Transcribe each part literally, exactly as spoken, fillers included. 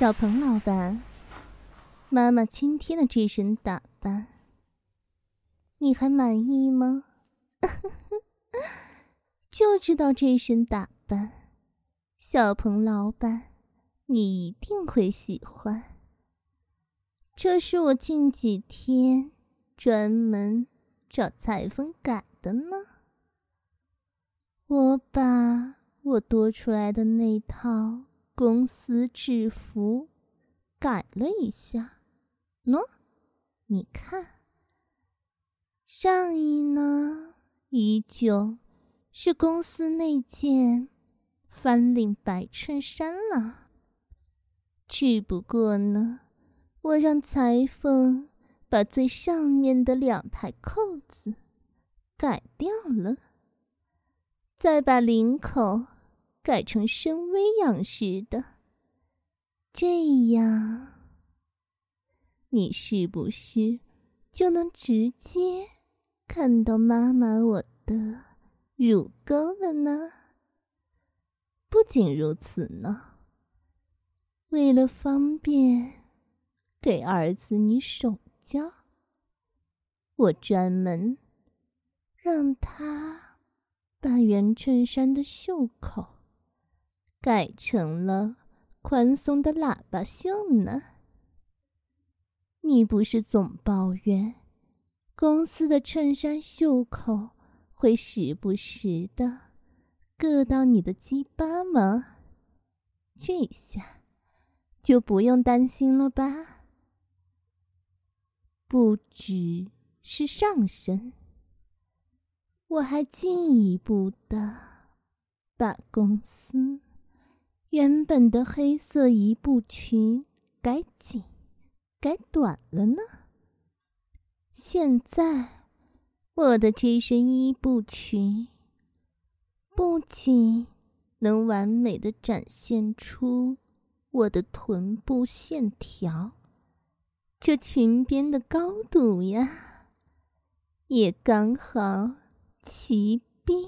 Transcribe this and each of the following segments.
小鹏老板，妈妈今天的这身打扮，你还满意吗？就知道这身打扮，小鹏老板，你一定会喜欢。这是我近几天专门找裁缝改的呢。我把我多出来的那套公司制服改了一下，喏，你看，上衣呢依旧是公司那件翻领白衬衫了，只不过呢，我让裁缝把最上面的两排扣子改掉了，再把领口改成深 V 样式的，这样你是不是就能直接看到妈妈我的乳沟了呢？不仅如此呢，为了方便给儿子你手交，我专门让他把原衬衫的袖口改成了宽松的喇叭袖呢。你不是总抱怨公司的衬衫袖口会时不时的硌到你的鸡巴吗？这下就不用担心了吧。不只是上身，我还进一步的把公司原本的黑色一步裙改紧改短了呢。现在我的这身一步裙不仅能完美的展现出我的臀部线条，这裙边的高度呀也刚好齐臂。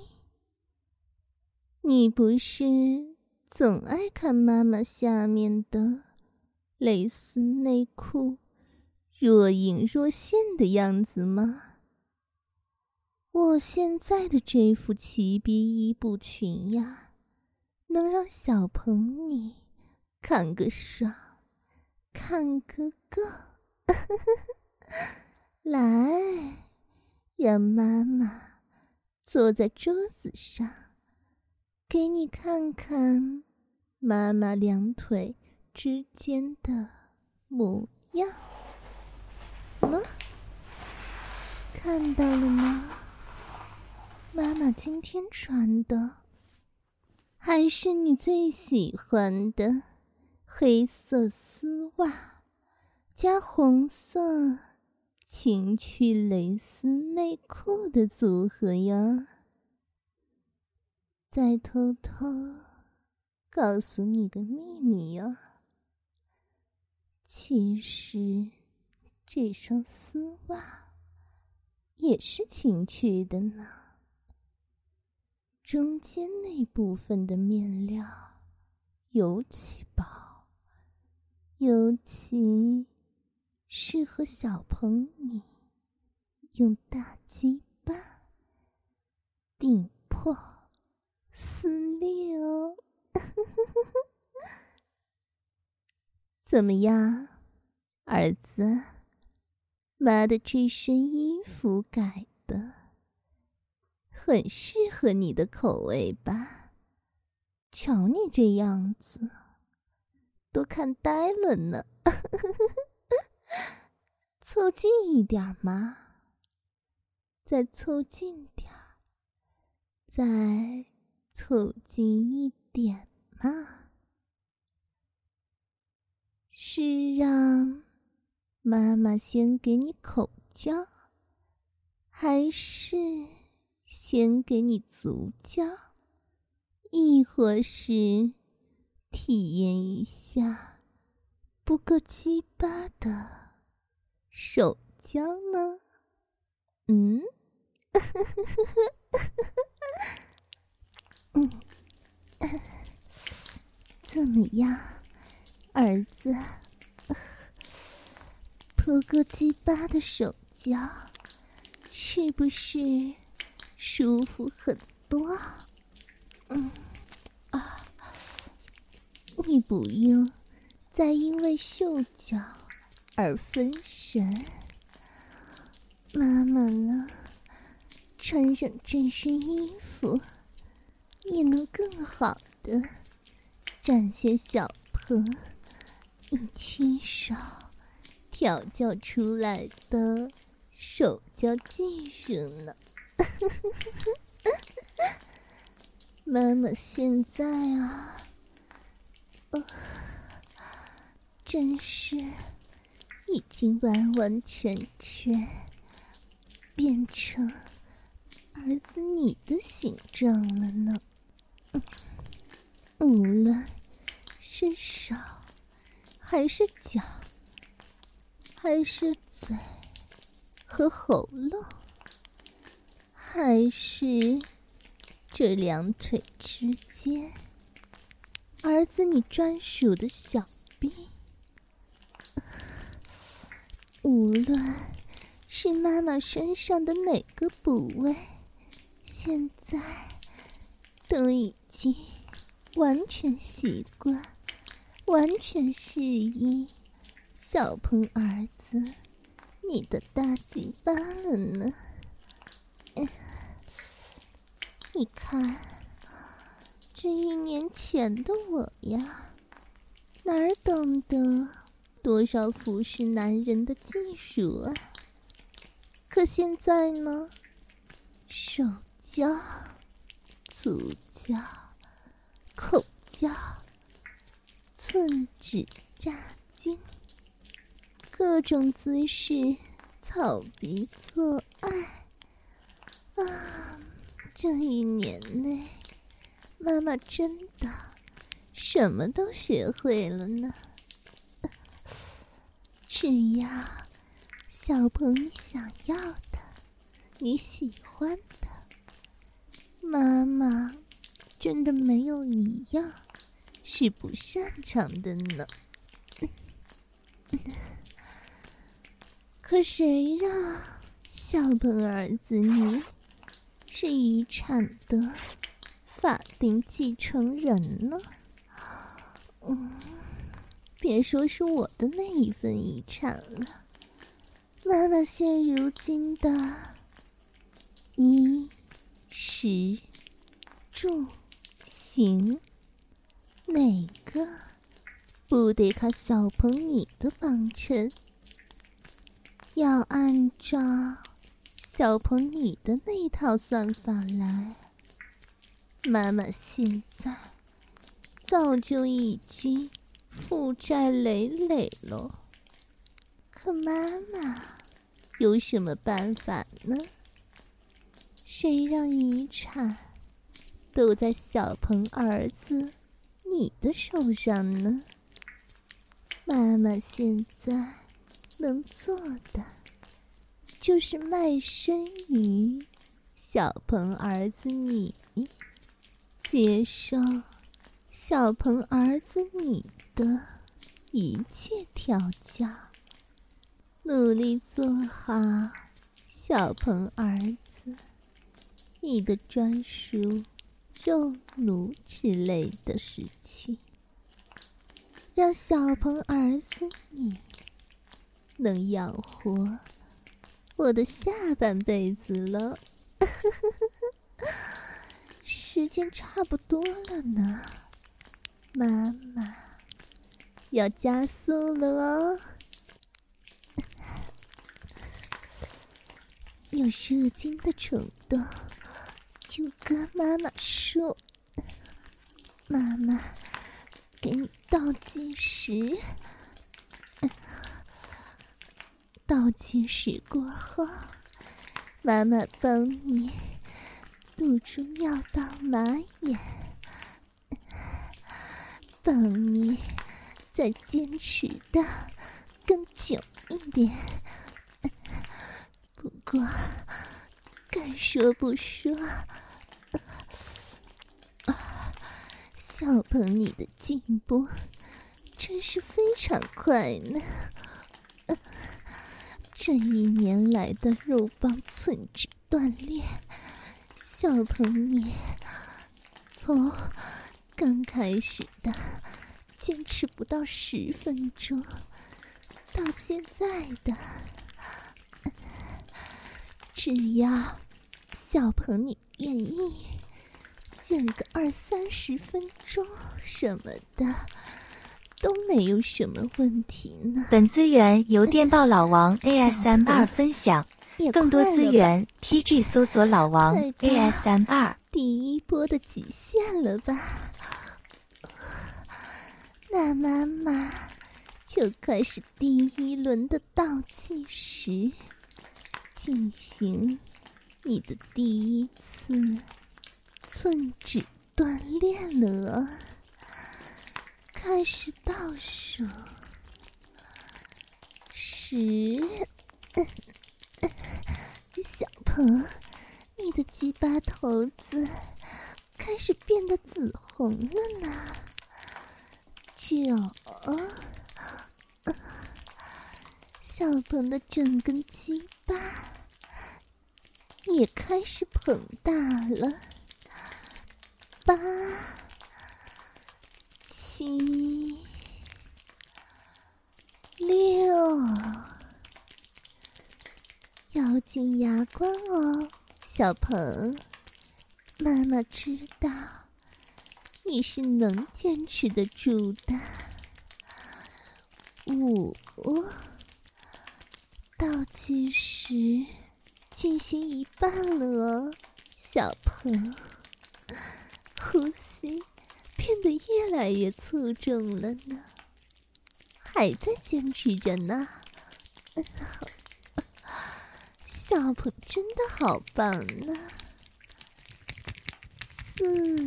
你不是总爱看妈妈下面的蕾丝内裤若隐若现的样子吗？我现在的这副齐臂一步裙呀，能让小鹏你看个爽，看个够。来，让妈妈坐在桌子上，给你看看妈妈两腿之间的模样。么？看到了吗？妈妈今天穿的还是你最喜欢的黑色丝袜加红色情趣蕾丝内裤的组合呀。再偷偷告诉你个秘密呀，其实这双丝袜也是情趣的呢。中间那部分的面料尤其薄，尤其适合小鹏你用大鸡巴顶破撕裂哦。怎么样，儿子？妈的这身衣服改的很适合你的口味吧？瞧你这样子，都看呆了呢。凑近一点嘛，再凑近点，再凑近一点嘛。是让妈妈先给你口交，还是先给你足交，亦或是体验一下不够鸡巴的手交呢？嗯？嗯，怎么样？ 儿子，婆个鸡巴的手脚，是不是舒服很多？嗯啊，你不用再因为嗅觉而分神。妈妈呢，穿上这身衣服，也能更好的展现小鹏你亲手调教出来的手教技术呢。妈妈现在啊，呃，真是已经完完全全变成儿子你的形状了呢。嗯，无论是手，还是脚，还是嘴和喉咙，还是这两腿之间，儿子你专属的小臂，无论是妈妈身上的哪个部位，现在都已经完全习惯，完全适应小鹏儿子你的大鸡巴了呢。嗯，你看，这一年前的我呀，哪儿懂得多少服侍男人的技术啊？可现在呢，手教、足教、口教、寸指扎筋，各种姿势草逼做爱啊！这一年内，妈妈真的什么都学会了呢。只要小鹏你想要的，你喜欢的，妈妈真的没有一样是不擅长的呢。可谁让小鹏儿子你是遗产的法定继承人呢？嗯，别说是我的那一份遗产了，妈妈现如今的衣食住行，哪个不得靠小鹏你的帮衬？要按照小鹏你的那套算法来，妈妈现在早就已经负债累累了。可妈妈有什么办法呢？谁让遗产都在小鹏儿子你的手上呢？妈妈现在能做的就是卖身于小鹏儿子你，接受小鹏儿子你的一切调教，努力做好小鹏儿子你的专属肉奴之类的事情，让小鹏儿子你能养活我的下半辈子了。时间差不多了呢，妈妈要加速了哦。有射精的冲动就跟妈妈说，妈妈给你倒计时，倒计时过后，妈妈帮你堵住尿道马眼，帮你再坚持的更久一点。不过该说不说，小鹏你的进步真是非常快呢。呃、这一年来的肉棒寸指锻炼，小鹏你从刚开始的坚持不到十分钟，到现在的，呃、只要小鹏你愿意忍个二三十分钟什么的，都没有什么问题呢。 本资源由电报老王 A S M 二分享，更多资源 T G 搜索老王 A S M 二。 第一波的极限了吧？那妈妈就开始第一轮的倒计时，进行你的第一次寸指锻炼了啊！开始倒数，十，小鹏，你的鸡巴头子开始变得紫红了呢。九，小鹏的整根鸡巴也开始膨大了。八，七，六，咬紧牙关哦，小鹏，妈妈知道你是能坚持得住的。五，倒计时进行一半了哦，小鹏，呼吸变得越来越粗重了呢，还在坚持着呢。小鹏真的好棒呢。四，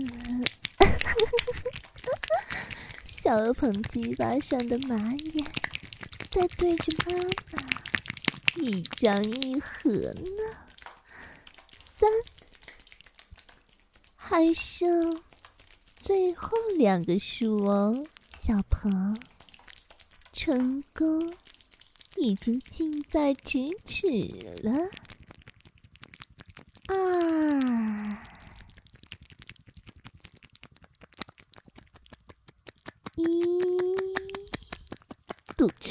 小鹏鸡巴上的马眼在对着妈妈一张一合呢。三，还剩最后两个数哦，小鹏，成功已经近在咫尺了。二，一，堵住！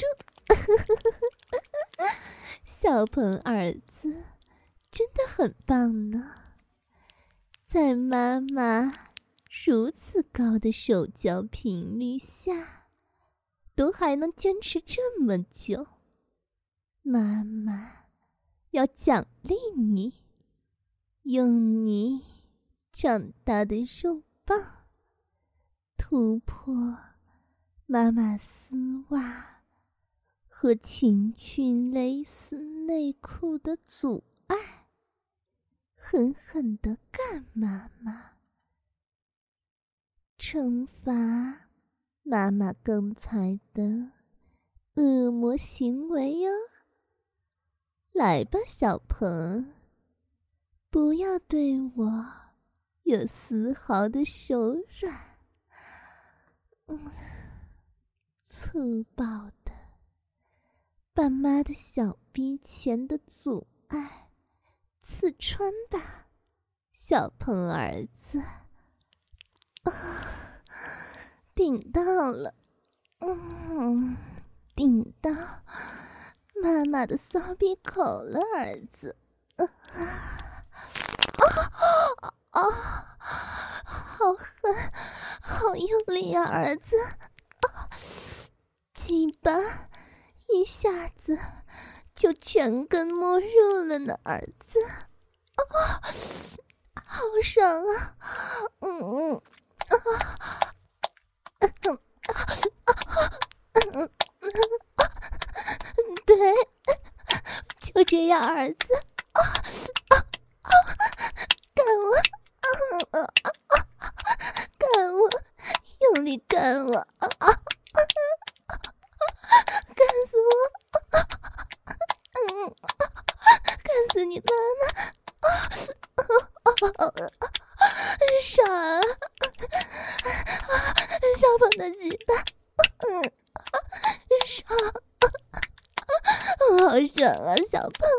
小鹏儿子真的很棒呢，在妈妈如此高的手交频率下，都还能坚持这么久。妈妈要奖励你，用你长大的肉棒突破妈妈丝袜和情趣蕾丝内裤的阻碍，狠狠地干妈妈，惩罚妈妈刚才的恶魔行为哟！来吧，小鹏，不要对我有丝毫的手软。嗯，粗暴的把妈的小逼前的阻碍刺穿吧，小鹏儿子。啊，顶到了，嗯，顶到妈妈的骚逼口了，儿子。啊啊啊！好狠，好用力啊，儿子！啊，鸡巴一下子就全根没入了呢，儿子。啊，好爽啊！嗯嗯啊。对，就这样，儿子，啊啊啊！干我，啊啊啊！干我，用力干我，啊啊啊！干死我！嗯，干死你妈妈！啊啊啊！爽啊！小鹏的鸡巴，嗯。 爽啊，小胖！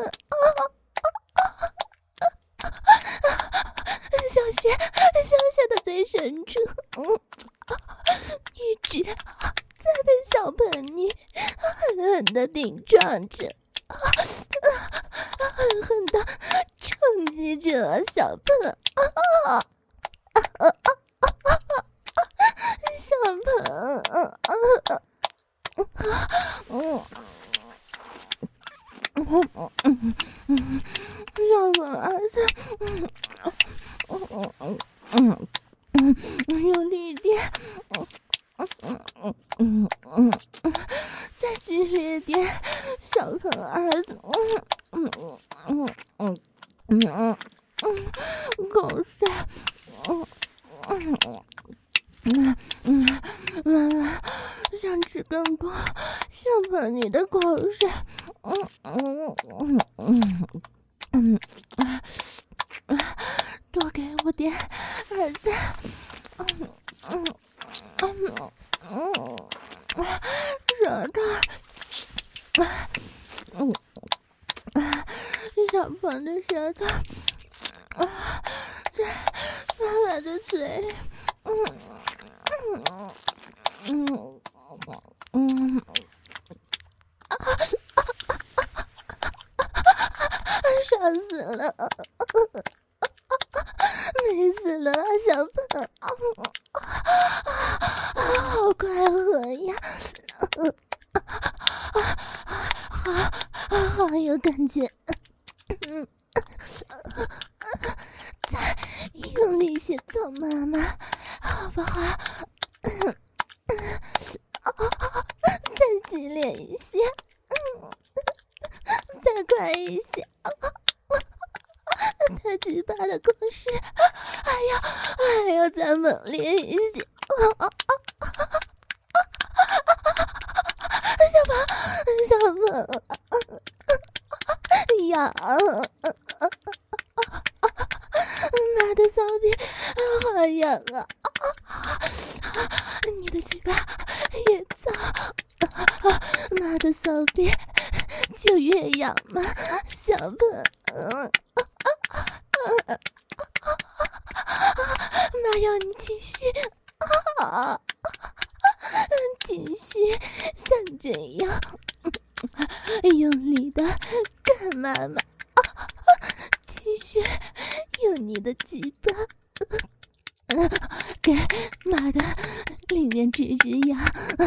小雪，小雪的嘴深处，嗯，一直在被小盆女狠狠地顶撞着，狠狠地冲击着小盆。啊啊啊啊啊小盆，嗯嗯嗯嗯嗯，小盆儿子，嗯嗯嗯嗯嗯，用力一点，嗯嗯嗯嗯嗯嗯，再剧烈一点，小盆儿子，嗯嗯嗯嗯嗯嗯嗯，口水，嗯嗯嗯。嗯嗯，妈妈想吃更多小盆你的口水。嗯嗯嗯嗯嗯嗯，多给我点，儿子。嗯嗯嗯嗯，舌头。嗯嗯，小盆的舌头。啊，在妈妈的嘴里。嗯。嗯嗯嗯，啊！傻死了，美死了，小盆，好快活呀！好，好有感觉。嗯，再用力些走，妈妈，好不好？再激烈一些，嗯，再快一些，太鸡巴的攻势，还要还要再猛烈一些，小鹏，小鹏，呀，妈的骚逼，好痒啊！你的鸡巴越脏，妈的骚逼就越痒嘛，小鹏。妈要你继续，啊，继续像这样用力的干妈妈，继续用你的鸡巴给妈的里面吱吱痒，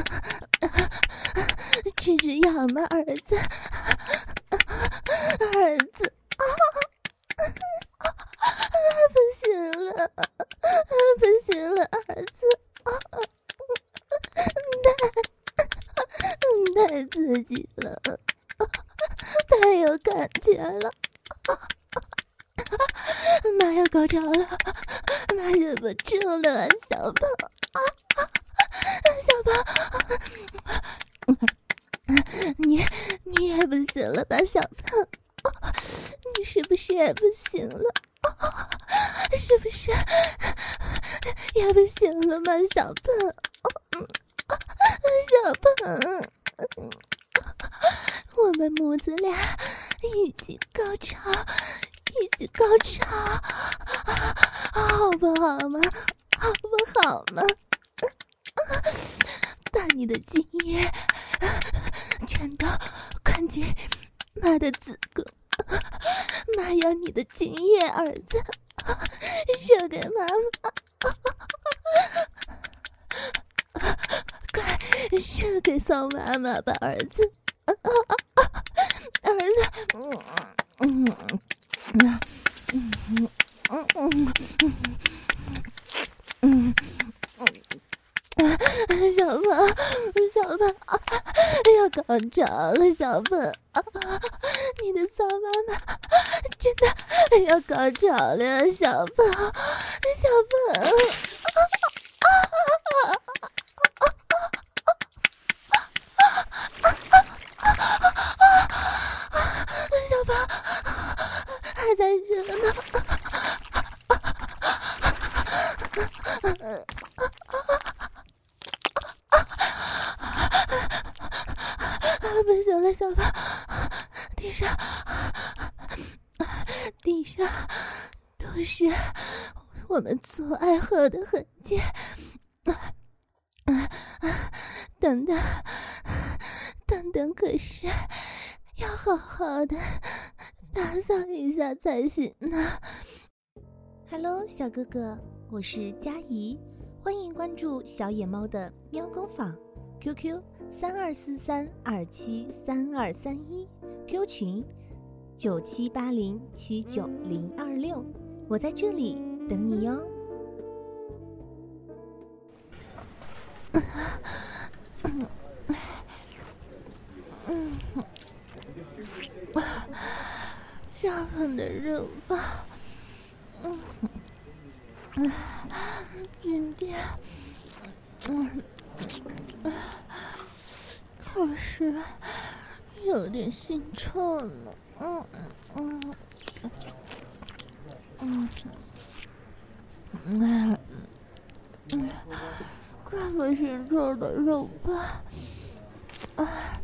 吱吱痒吗，儿子？儿子，不行了，不行了，儿子，太太刺激了，太有感觉了，妈要高潮了，妈忍不住了，小鹏，小鹏，你你也不行了吧，小鹏？你是不是也不行了？是不是也不行了吗，小鹏？小鹏，我们母子俩一起高潮，一起高潮，好不好吗？好不好吗？把你的精液全都灌进妈的子宫，妈要你的精液，儿子，射给妈妈，快射给宋妈妈吧，儿子，儿子，嗯嗯嗯嗯嗯嗯嗯。小鹏，小鹏，要高潮了，小鹏，你的骚妈妈真的要高潮了，小鹏，小鹏，小鹏还在热呢。不行了，小鹏，停上，地上都是我们做爱后的痕迹。等等，等等，可是要好好的打扫一下才行呢。Hello， 小哥哥，我是佳怡，欢迎关注小野猫的喵工坊 ，Q Q 三二四三二七三二三一 ，Q 群九七八零七九零二六，我在这里等你哟。嗯嗯，小鹏的肉包，嗯嗯，今天，嗯，可是有点心臭呢，嗯嗯嗯嗯嗯，这么心臭的肉包。啊！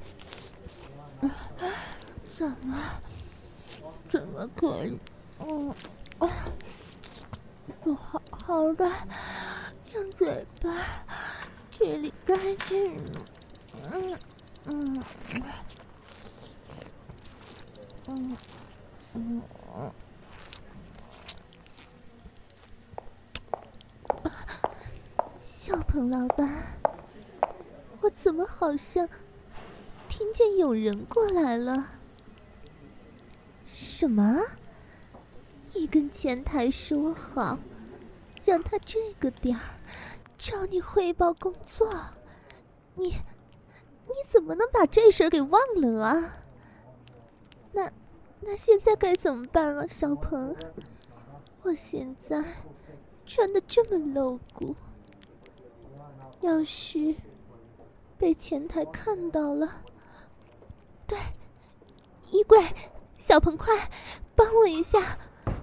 怎么怎么可以？嗯啊，不好好的用嘴巴处理干净了。嗯嗯嗯嗯嗯。小鹏老板，我怎么好像听见有人过来了？什么？你跟前台说好，让他这个点儿找你汇报工作，你你怎么能把这事儿给忘了啊？那那现在该怎么办啊，小鹏？我现在穿得这么露骨，要是被前台看到了，对，衣柜，小鹏快帮我一下。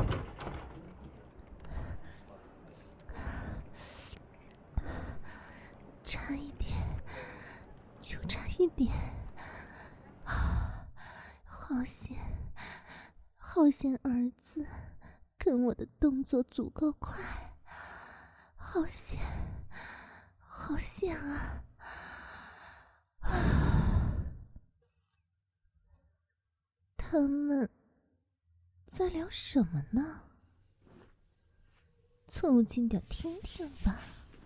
差一点，就差一点，好险，好险儿子跟我的动作足够快，好险，好险啊！他们在聊什么呢？凑近点听听吧。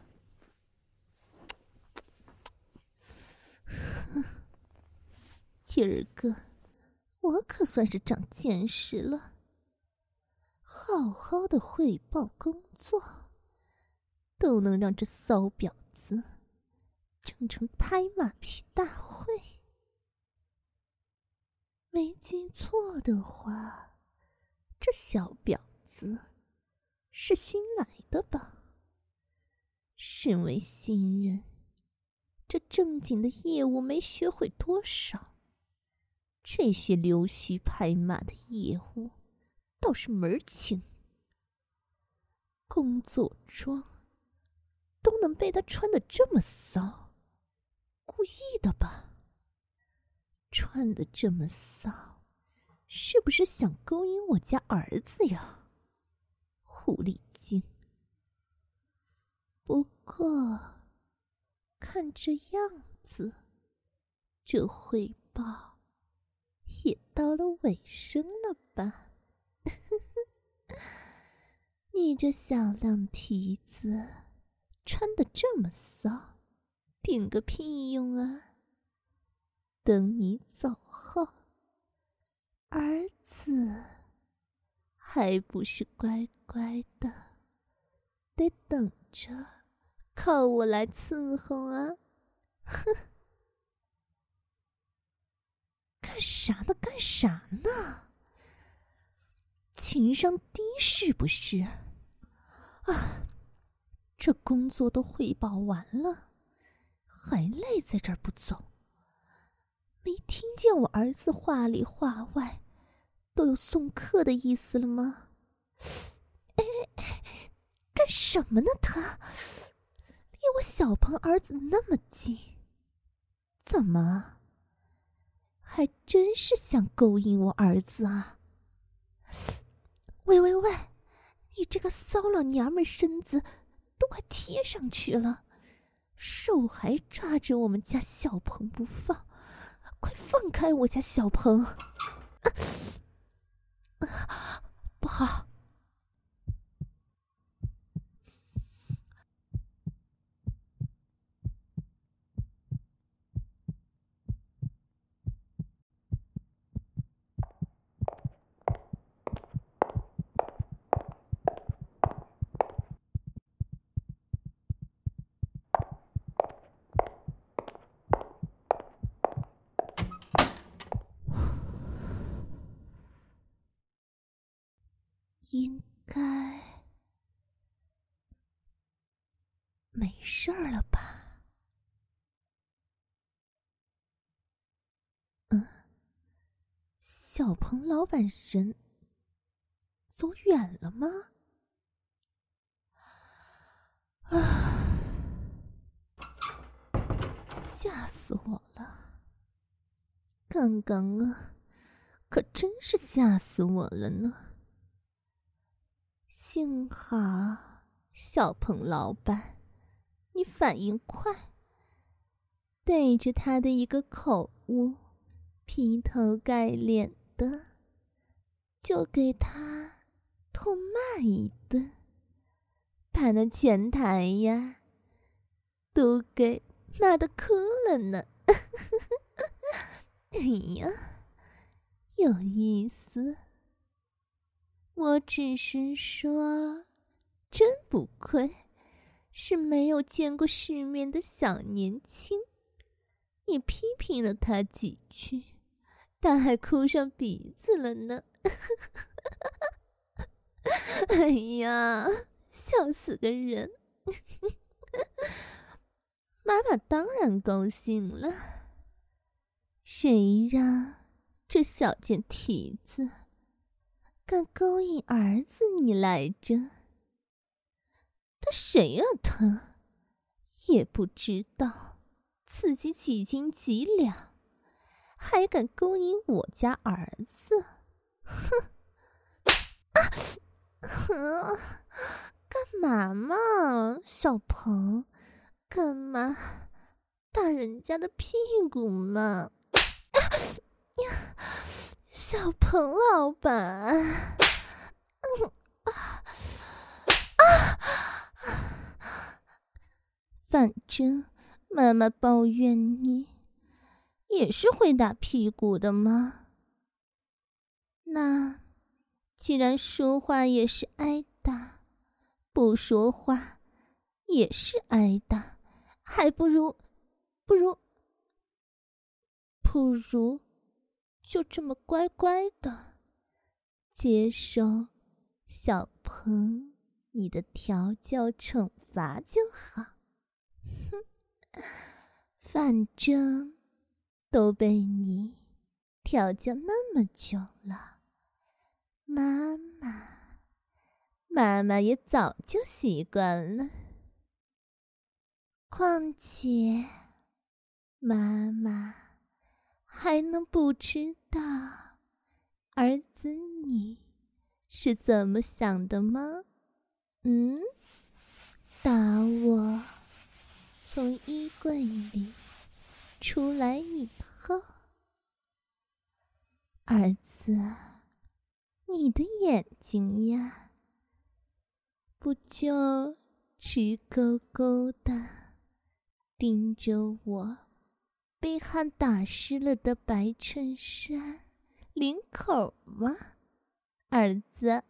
今儿个我可算是长见识了，好好的汇报工作都能让这骚婊子整成拍马屁大会。没记错的话，这小婊子是新来的吧？身为新人，这正经的业务没学会多少，这些溜须拍马的业务倒是门儿清。工作装都能被他穿得这么骚，故意的吧？穿得这么骚，是不是想勾引我家儿子呀？狐狸精！不过看这样子，这汇报也到了尾声了吧？你这小浪蹄子穿得这么骚，顶个屁用啊！等你走后，儿子还不是乖乖的得等着靠我来伺候啊！哼，干啥呢？干啥呢？情商低是不是？啊，这工作都汇报完了，还累在这儿不走？没听见我儿子话里话外都有送客的意思了吗？哎哎哎，干什么呢他？离我小鹏儿子那么近，怎么还真是想勾引我儿子啊！喂喂喂，你这个骚老娘们身子都快贴上去了，手还抓着我们家小鹏不放，快放开我家小鹏！啊啊、不好！应该没事儿了吧？嗯，小鹏老板人走远了吗？啊，吓死我了！刚刚啊，可真是吓死我了呢。幸好小鹏老板你反应快，对着他的一个口误，劈头盖脸的就给他痛骂一顿，把那前台呀都给骂得哭了呢。哎呀，有意思。我只是说，真不愧是没有见过世面的小年轻，你批评了他几句，他还哭上鼻子了呢。哎呀，笑死个人！妈妈当然高兴了，谁让这小贱蹄子敢勾引儿子你来着？他谁啊他？也不知道自己几斤几两，还敢勾引我家儿子？哼！啊！干嘛嘛，小鹏？干嘛打人家的屁股嘛？啊呀！小鹏老板，嗯啊啊！反正妈妈抱怨你也是会打屁股的嘛。那既然说话也是挨打，不说话也是挨打，还不如不如不如就这么乖乖的接受小鹏你的调教惩罚就好。哼，反正都被你调教那么久了，妈妈妈妈也早就习惯了。况且妈妈还能不知道儿子你是怎么想的吗？嗯，打我从衣柜里出来以后，儿子，你的眼睛呀，不就直勾勾的盯着我被汗打湿了的白衬衫领口吗？儿子，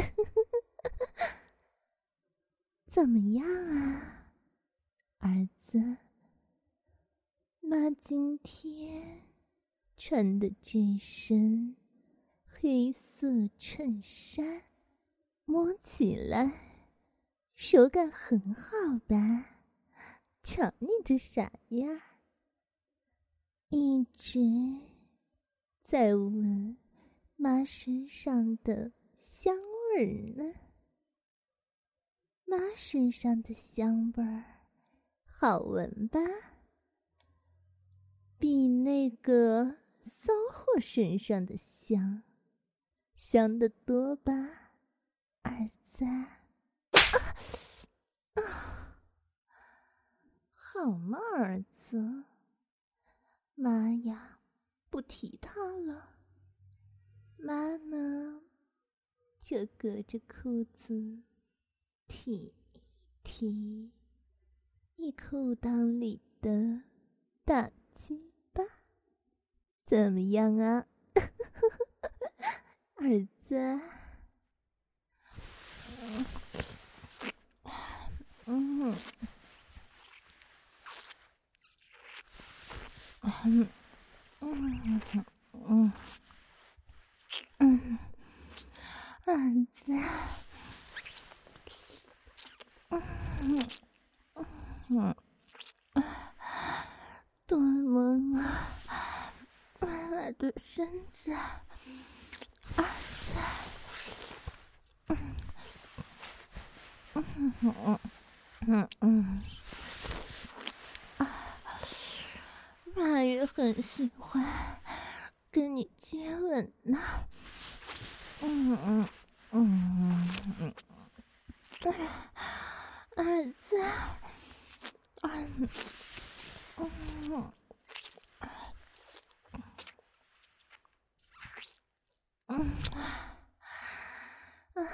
怎么样啊？儿子，妈今天穿的这身黑色衬衫，摸起来手感很好吧？瞧你这傻样，一直在闻妈身上的香味儿呢。妈身上的香味儿好闻吧？比那个骚货身上的香，香得多吧，儿子？啊啊！好嘛，儿子，妈呀，不提他了。妈呢，就隔着裤子提一提你裤裆里的大鸡巴，怎么样啊，儿子？嗯嗯嗯嗯嗯，儿子，嗯嗯嗯，多么么软软的身子，儿子，嗯嗯嗯嗯嗯，啊，妈也很喜欢跟你接吻呢。嗯嗯嗯嗯，儿子，嗯嗯嗯，啊，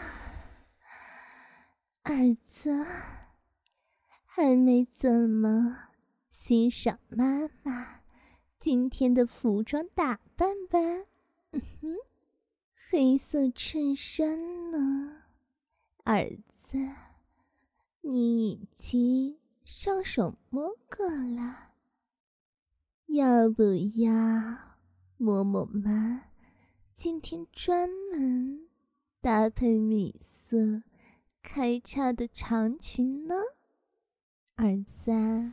儿子还没怎么欣赏妈妈今天的服装打扮吧？嗯哼，黑色衬衫呢，儿子，你已经上手摸过了，要不要摸摸妈今天专门搭配米色开叉的长裙呢，儿子啊？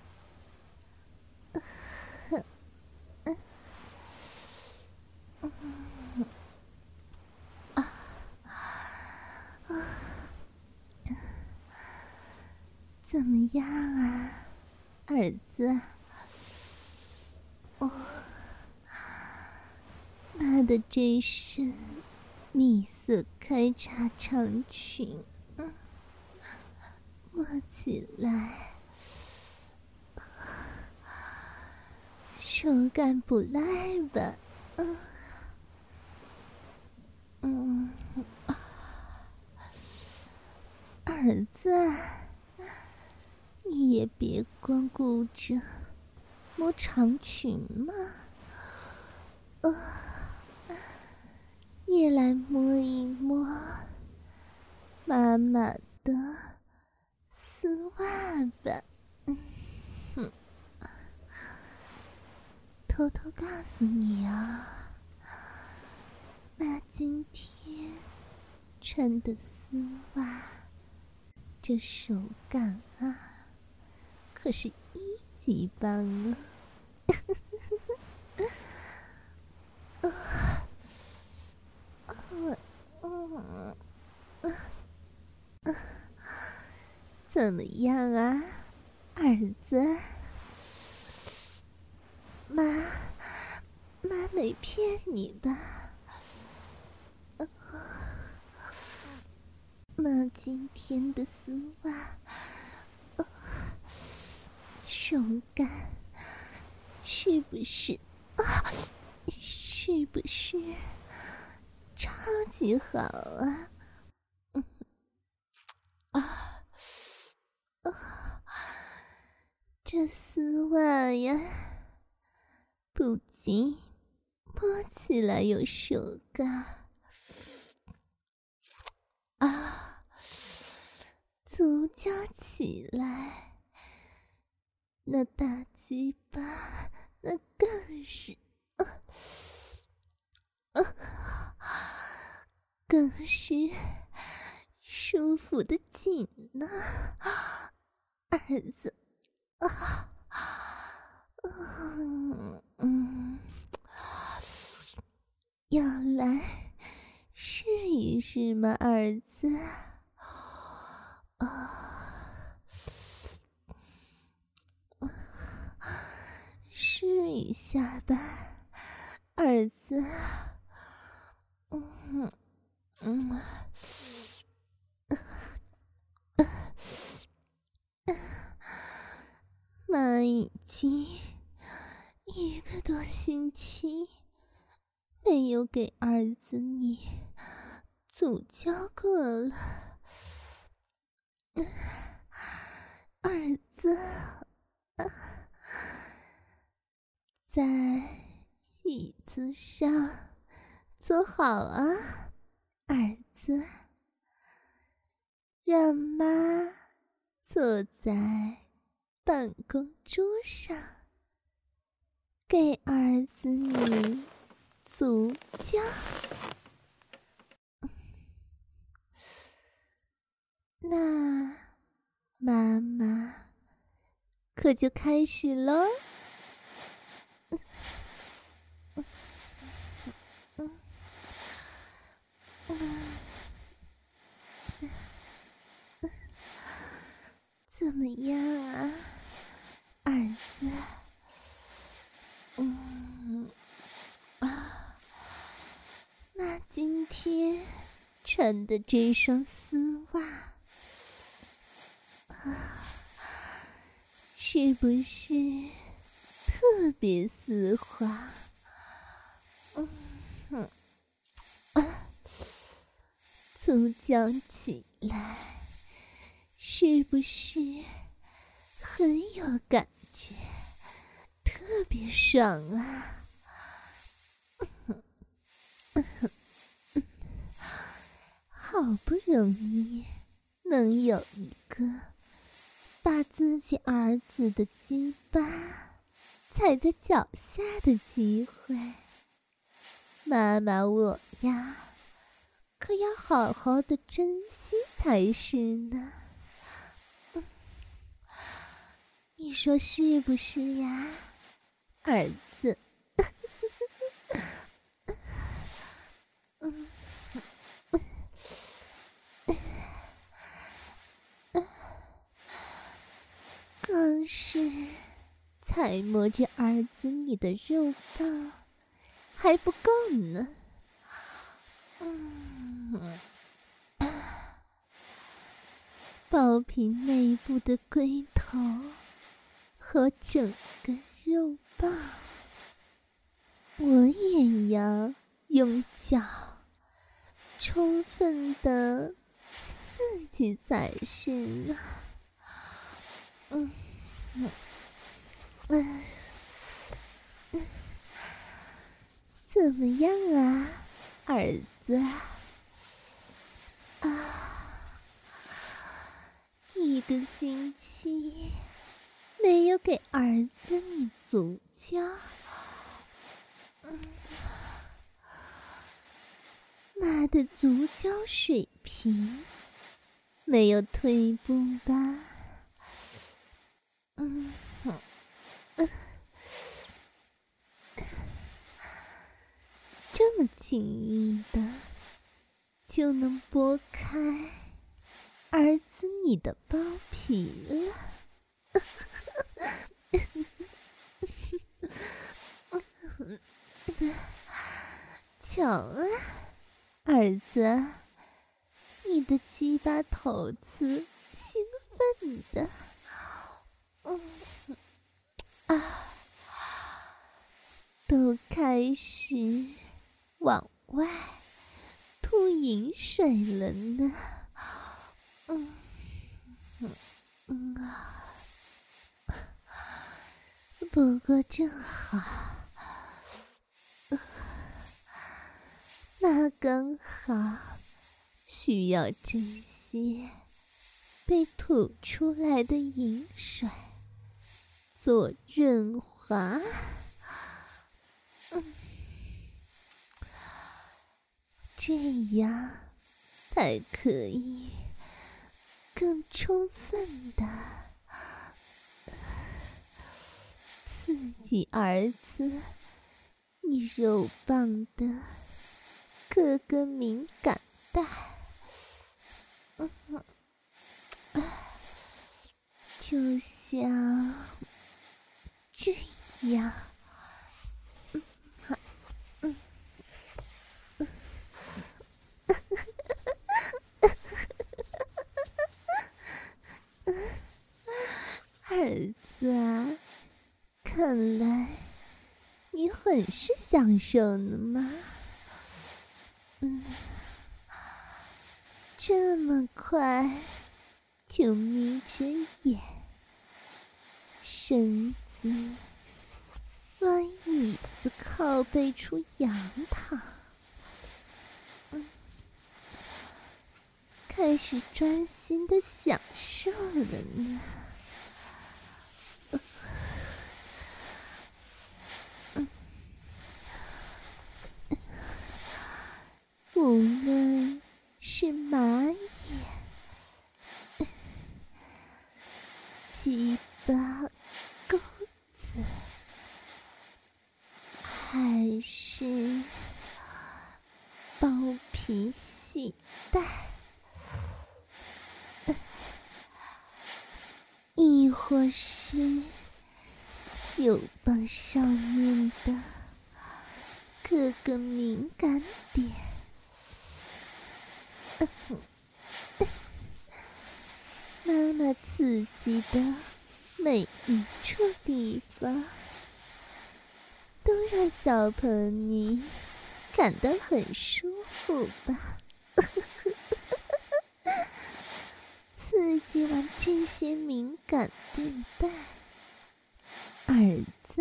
怎么样啊，儿子？哦，妈的这身米色开叉长裙，嗯，摸起来手感不赖吧？嗯嗯，儿子，你也别光顾着摸长裙嘛，呃，也来摸一摸妈妈的丝袜吧。嗯哼，偷偷告诉你啊，妈今天穿的丝袜，这手感啊，可是一级棒啊！怎么样啊，儿子？妈，妈没骗你的。妈今天的丝袜，呃、手感是不是啊？是不是超级好啊？嗯啊啊！这丝袜呀，不仅摸起来有手感啊，足交起来，那大鸡巴那更是啊啊，更是舒服的紧呢，儿子啊，嗯嗯，要来试一试吗，儿子？啊，试一下吧， 儿子，嗯嗯，妈已经一个多星期没有给儿子你足交过了。儿子，在椅子上坐好啊，儿子，让妈坐在办公桌上，给儿子你足交。那妈妈可就开始咯。怎么样啊，儿子？嗯啊，那今天穿的这双丝袜啊，是不是特别丝滑？嗯哼，啊，足交起来是不是很有感觉，特别爽啊？好不容易能有一个把自己儿子的鸡巴踩在脚下的机会，妈妈我呀可要好好的珍惜才是呢。你说是不是呀，儿子？嗯，光是才摸着儿子你的肉棒还不够呢。嗯，包皮内部的龟头和整个肉棒，我也要用脚充分的刺激才是呢。嗯嗯嗯嗯，怎么样啊，儿子？啊，一个星期没有给儿子你足交，嗯，妈的足交水平没有退步吧？嗯嗯，这么轻易的就能拨开儿子你的包皮了。瞧啊，儿子，你的鸡巴头子兴奋的，嗯啊，都开始往外吐饮水了呢。嗯嗯啊，不过正好，呃那刚好需要这些被吐出来的饮水做润滑。嗯，这样才可以更充分的刺激儿子你肉棒的各个敏感带。嗯，就像这样。嗯子啊，看来你很是享受呢嘛。嗯，这么快就眯着眼，身子往椅子靠背处仰躺，嗯，开始专心的享受了呢。无论是蚂蚁、鸡巴、钩子，还是包皮系带，亦或是肉棒上面的各个敏感点，妈妈刺激的每一处地方，都让小鹏你感到很舒服吧？刺激完这些敏感地带，儿子，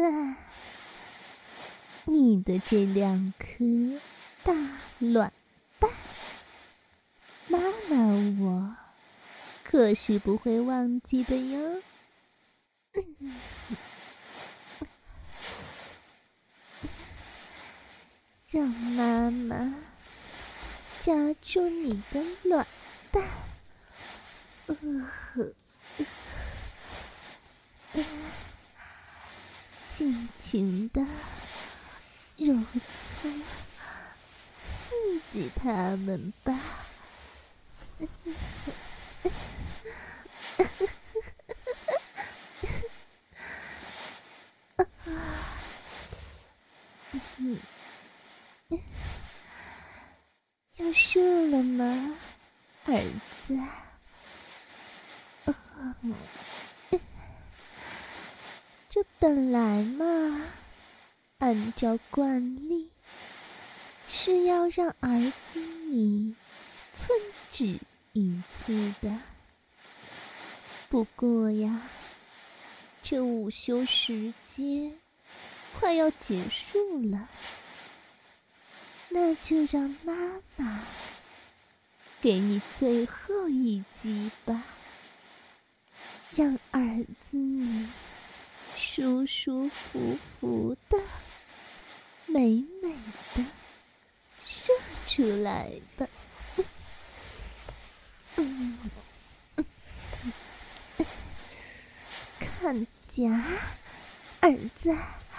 你的这两颗大卵蛋，妈妈我可是不会忘记的哟。让妈妈夹住你的卵蛋，呃呃、尽情的揉搓刺激他们吧。嗯，要射了吗，儿子？哦，这本来嘛，按照惯例是要让儿子你寸止一次的。不过呀，这午休时间快要结束了，那就让妈妈给你最后一击吧，让儿子你舒舒服服的、美美的射出来吧。嗯，看夹，儿子。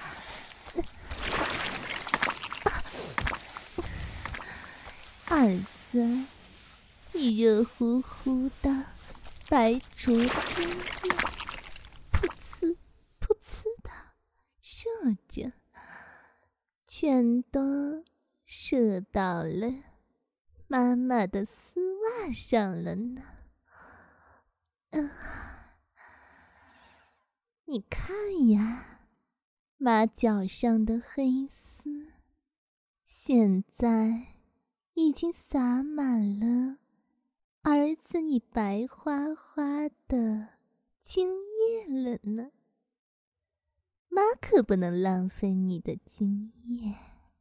儿子，你热乎乎的白灼精液，噗呲噗呲的射着，全都射到了妈妈的丝袜上了呢。嗯、啊，你看呀，妈脚上的黑丝，现在已经洒满了儿子你白花花的精液了呢。妈可不能浪费你的精液，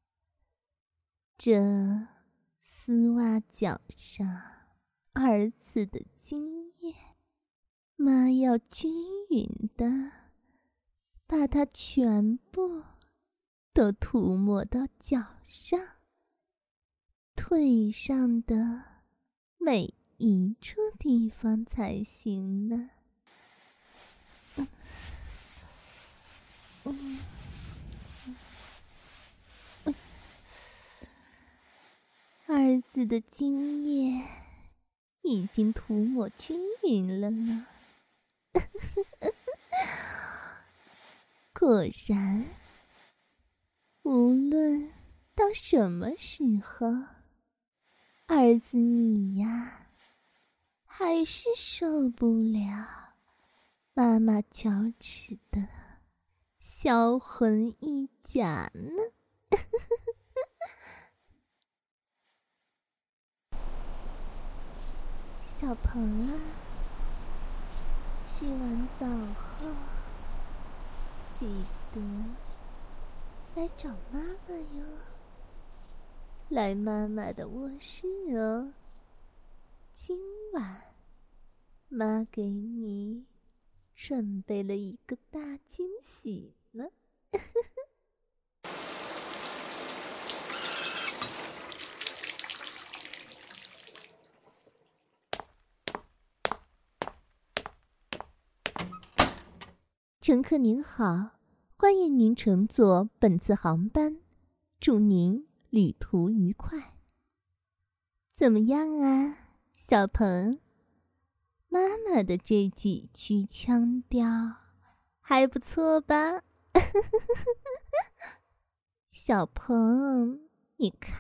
这丝袜脚上儿子的精液，妈要均匀的把它全部都涂抹到脚上、腿上的每一处地方才行呢。嗯嗯嗯，儿子的精液已经涂抹均匀了呢。果然，无论到什么时候，儿子你呀，还是受不了妈妈脚趾的销魂一甲呢。小鹏啊，洗完澡后记得来找妈妈哟，来妈妈的卧室哦。今晚妈给你准备了一个大惊喜呢。乘客您好，欢迎您乘坐本次航班，祝您旅途愉快。怎么样啊，小鹏？妈妈的这几句腔调还不错吧？小鹏，你看，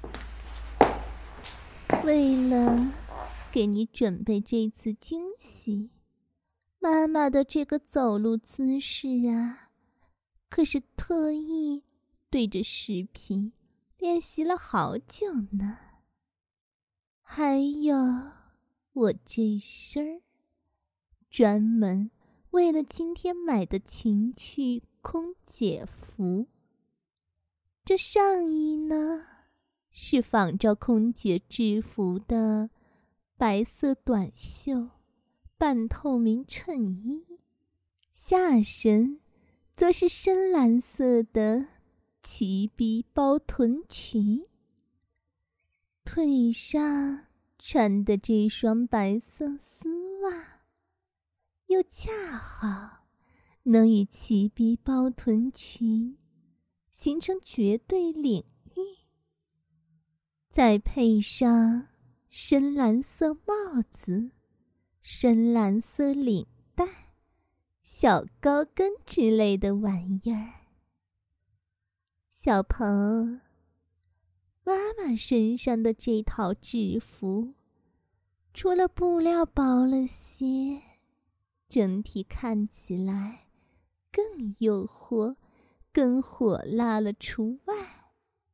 为了给你准备这次惊喜，妈妈的这个走路姿势啊，可是特意对着视频练习了好久呢。还有我这身儿专门为了今天买的情趣空姐服，这上衣呢是仿照空姐制服的白色短袖半透明衬衣，下身则是深蓝色的齐逼包臀裙，腿上穿的这双白色丝袜又恰好能与齐逼包臀裙形成绝对领域，再配上深蓝色帽子、深蓝色领带、小高跟之类的玩意儿。小鹏，妈妈身上的这套制服除了布料薄了些，整体看起来更诱惑更火辣了除外，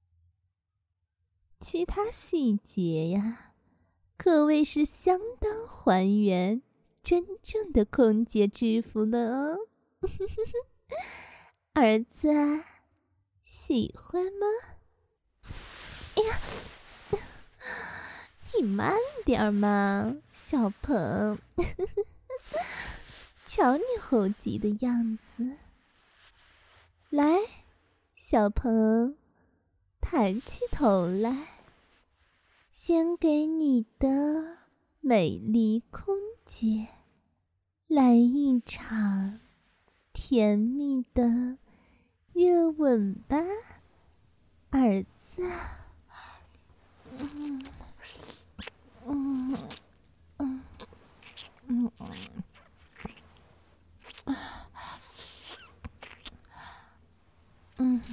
其他细节呀可谓是相当还原真正的空姐制服了哦。儿子喜欢吗？哎呀，你慢点嘛，小鹏。瞧你猴急的样子。来，小鹏，抬起头来，先给你的美丽空姐来一场甜蜜的热吻吧，儿子。嗯嗯嗯嗯嗯，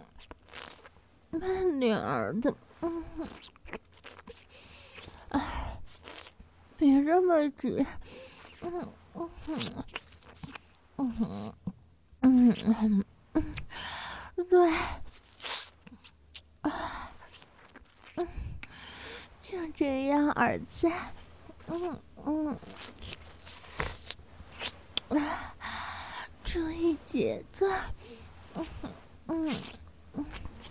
慢点儿的，嗯，哎，别这么急，嗯嗯嗯嗯嗯嗯，对，啊，嗯，就这样，儿子，嗯嗯，啊，注意节奏，嗯嗯嗯，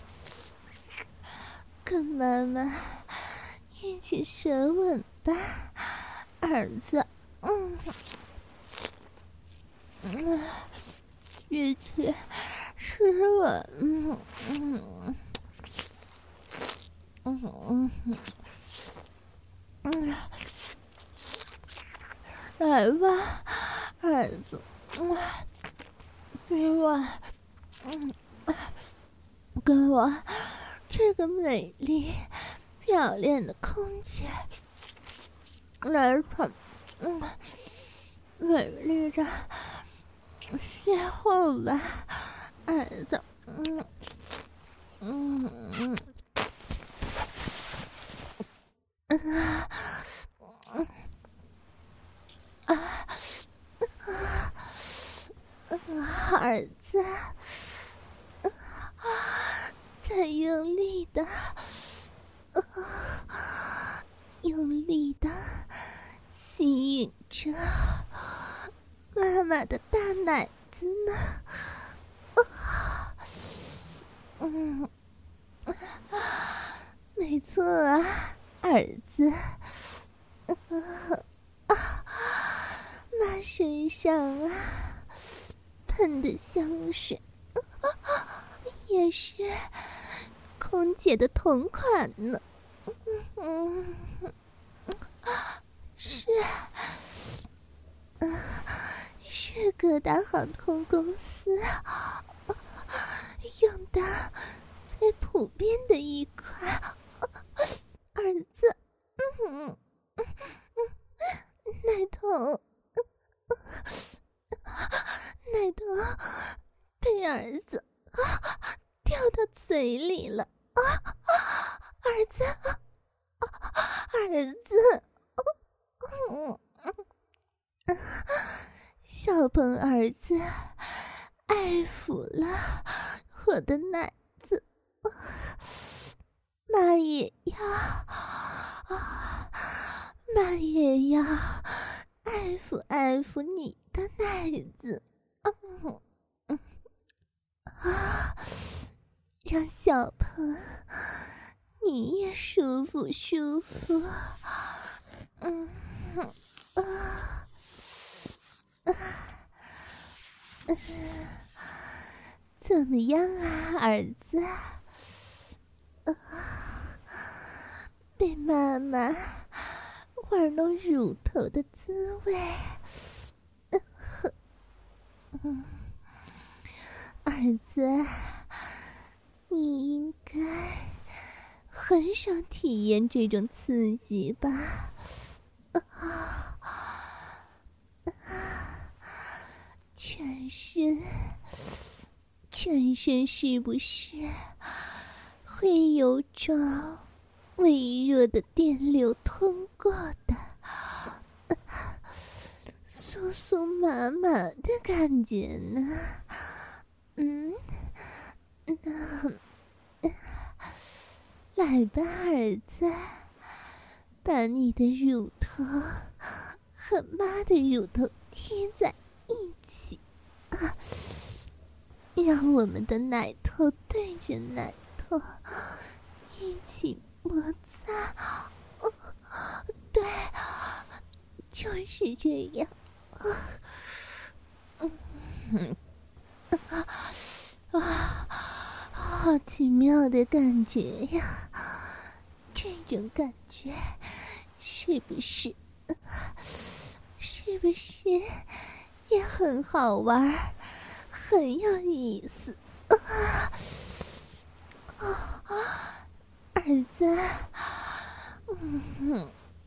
跟妈妈一起舌吻吧，儿子，嗯嗯，越去吃吻，嗯嗯嗯嗯嗯，来吧，儿子，嗯，给我，嗯，跟我这个美丽漂亮的空姐来场，嗯，美丽的邂逅吧，儿子，嗯嗯嗯嗯啊啊儿子，再用力的，用力的吸引着妈妈的大奶子呢。嗯，没错啊，儿子。妈身上啊喷的香水也是空姐的同款呢。嗯，是是各大航空公司用的最普遍的一款。儿子，嗯嗯奶头，奶头被儿子掉到嘴里了啊！儿子，儿子，嗯，小鹏儿子爱抚了我的奶子，妈也要，妈也要爱抚爱抚你的奶子，嗯嗯啊，让小鹏你也舒服舒服，嗯啊啊，怎么样啊，儿子？啊，被妈妈玩弄乳头的滋味，嗯，儿子，你应该很少体验这种刺激吧？啊，全身，全身是不是会有种微弱的电流通过的，酥酥麻麻的感觉呢？嗯，那来吧，儿子，把你的乳头和妈的乳头贴在一起啊，让我们的奶头对着奶头一起摩擦。哦，对，就是这样。嗯，啊，好奇妙的感觉呀！这种感觉是不是是不是也很好玩，很有意思啊？啊，儿子，嗯，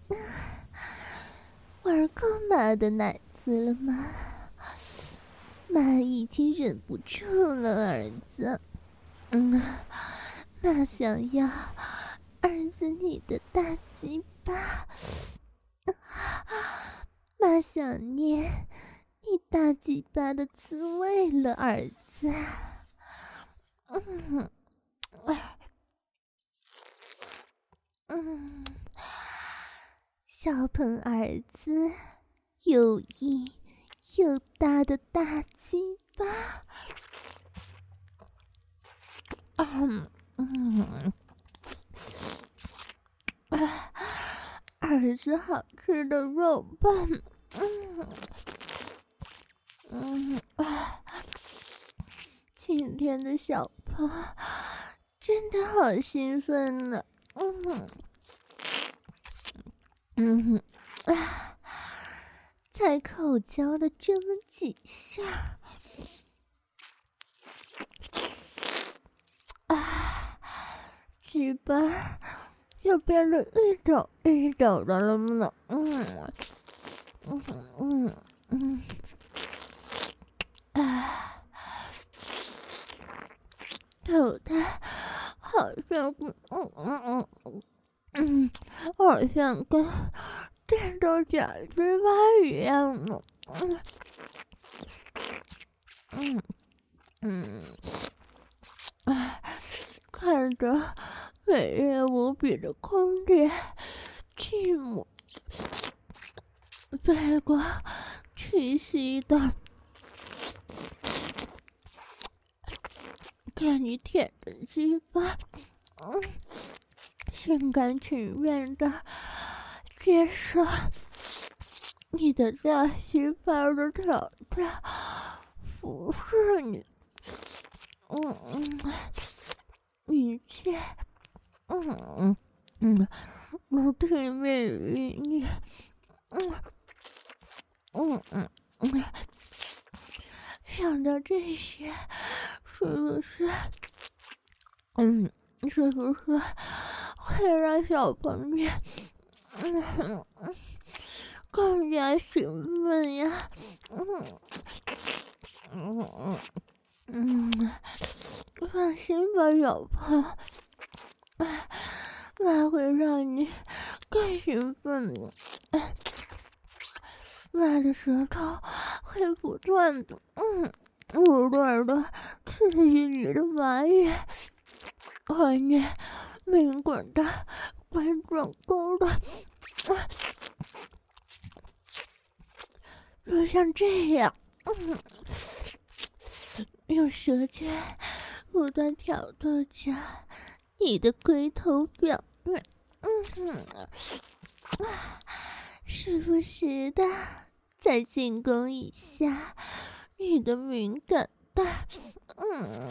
玩够妈的奶子了吗？妈已经忍不住了，儿子。嗯，妈想要儿子你的大鸡巴，妈想念你大鸡巴的滋味了，儿子。嗯，嗯，小鹏儿子有硬又大的大鸡巴。嗯嗯，儿子好吃的肉棒，嗯嗯，今天的小鹏真的好兴奋呢，嗯嗯，啊，才口交了这么几下，啊，鸡巴就变得一抖一抖的了呢，嗯嗯嗯嗯，啊，抖的好像嗯嗯嗯嗯嗯，好像跟电动假鸡巴一样呢，嗯嗯嗯，哎，看着美丽无比的空姐，继母背过屈膝的给你舔着鸡巴，嗯，心甘情愿的接受你的大鸡巴的挑战，服侍你，嗯嗯，一切，嗯嗯，都听命于你，嗯嗯嗯嗯，想到这些，是不是？嗯，是不是会让小朋友嗯更加兴奋呀？嗯嗯嗯嗯，放心吧，小朋友，那会让你更兴奋的。妈的舌头会不断的嗯不断的刺激你的麻叶。和你敏感的关状沟的，啊，就像这样，嗯，用舌尖不断挑逗着你的龟头表面，嗯，啊，时不时的再进攻一下你的敏感带，嗯。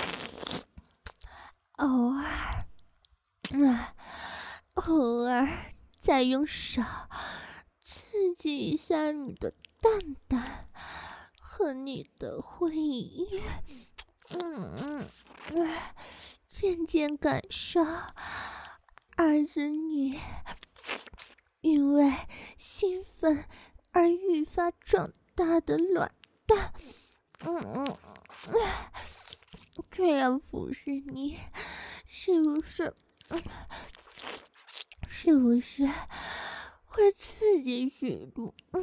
偶尔，嗯，偶尔再用手刺激一下你的蛋蛋和你的会阴，嗯嗯，渐渐感受儿子你因为兴奋而愈发壮大的卵蛋，嗯嗯，这样服侍你。是不是？是不是会刺激许多？嗯，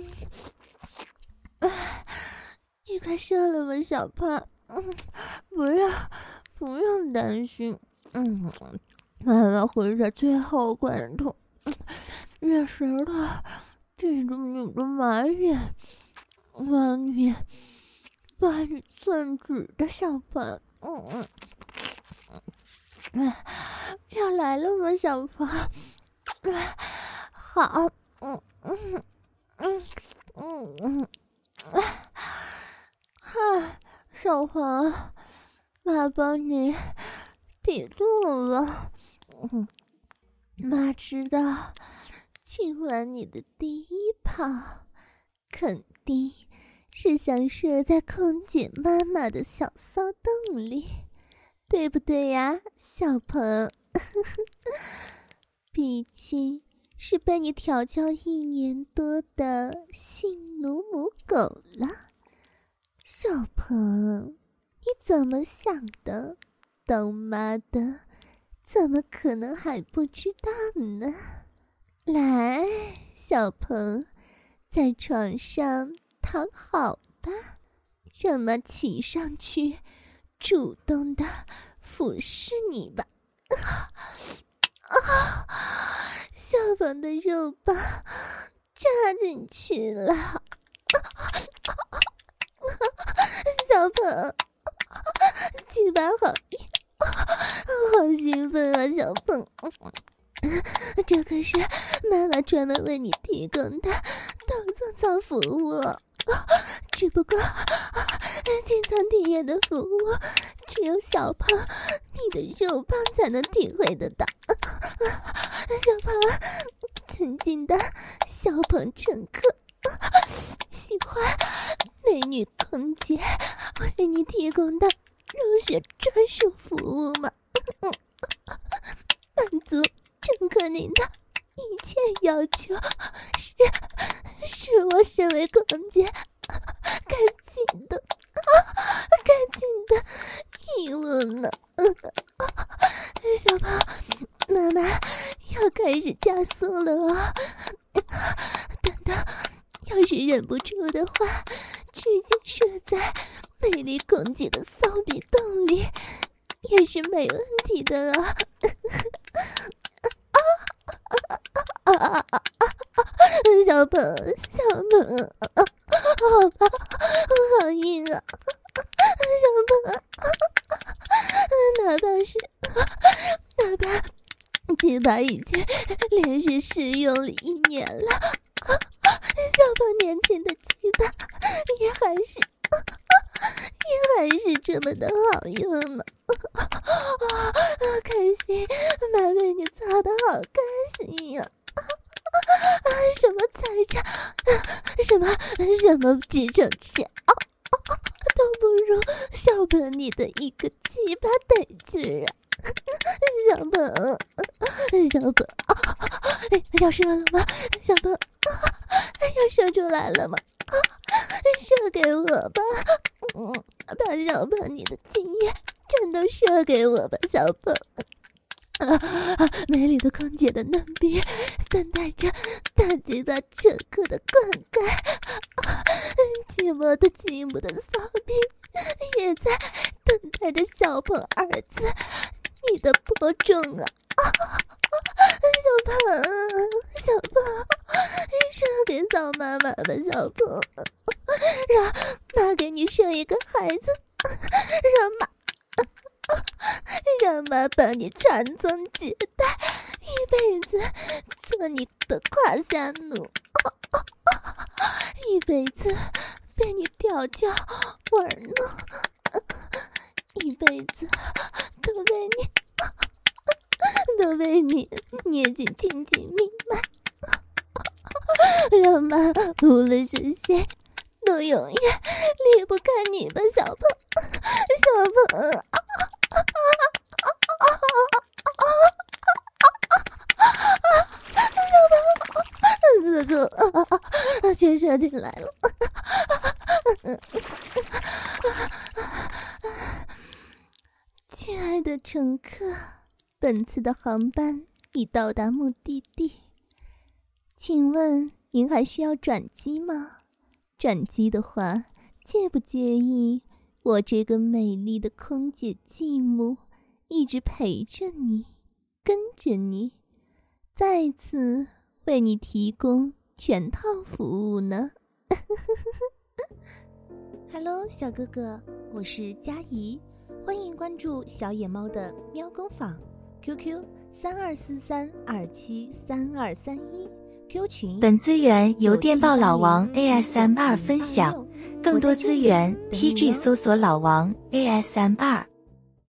你快射了吧，小胖。嗯，不要，不用担心。嗯，妈妈会在最后关头，用舌头抵住你的马眼，帮你把你攥直的，小胖。嗯嗯。嗯，要来了吗，小胖？好，嗯嗯嗯嗯嗯，嗨，小胖，妈帮你抵住了。嗯，妈知道，今晚你的第一炮肯定是想射在空姐妈妈的小骚洞里。对不对呀，小鹏？毕竟是被你调教一年多的性奴母狗了。小鹏，你怎么想的？当妈的怎么可能还不知道呢？来，小鹏，在床上躺好吧，让妈骑上去主动的俯视你吧。啊，小鹏的肉棒扎进去了。小鹏，鸡巴好硬，好兴奋啊，小鹏。这可是妈妈专门为你提供的到层层服务，只不过进层体验的服务只有小胖你的肉棒才能体会得到。小胖，尊敬的小鹏乘客，喜欢美女空姐为你提供的入学专属服务吗？满足乘客您的一切要求，是是我身为空姐该尽的该尽的义务呢。小胖，妈妈要开始加速了哦。等到要是忍不住的话，直接射在美丽空姐的骚逼动力也是没问题的啊！啊啊啊啊啊！小鹏，小鹏，好吧，好硬啊！小鹏，哪怕是哪怕鸡巴已经连续试用了一年了，小鹏年轻的鸡巴也还是也还是这么的好用呢！啊，开心，妈被你操的好开心呀！啊，什么财产，什么什么继承权啊，都不如小鹏你的一个鸡巴得劲啊！小鹏，小鹏，要射了吗？小鹏，要射出来了吗？射给我吧，嗯，把小鹏你的精液全都射给我吧，小鹏。啊啊！美丽的空姐的嫩逼等待着大鸡巴这颗的灌溉，啊，寂寞的寂寞的骚逼也在等待着小鹏儿子你的播种啊！啊，小鹏，小鹏，射给小妈妈吧，小鹏，让妈给你生一个孩子，让妈。让妈帮你传宗接代，一辈子做你的胯下奴，一辈子被你调教玩弄，一辈子都被你都被你捏进亲亲密脉，让妈无论是谁都永远离不开你吧，小鹏，小鹏。此刻全射进来了。亲爱的乘客，本次的航班已到达目的地，请问您还需要转机吗？转机的话，介不介意我这个美丽的空姐继母一直陪着你，跟着你，再次为你提供全套服务呢。Hello， 小哥哥，我是佳怡，欢迎关注小野猫的喵工坊 ，Q Q 三二四三二七三二三一 ，Q 群。 本资源由电报老王 A S M R 分享，更多资源 T G 搜索老王 A S M R。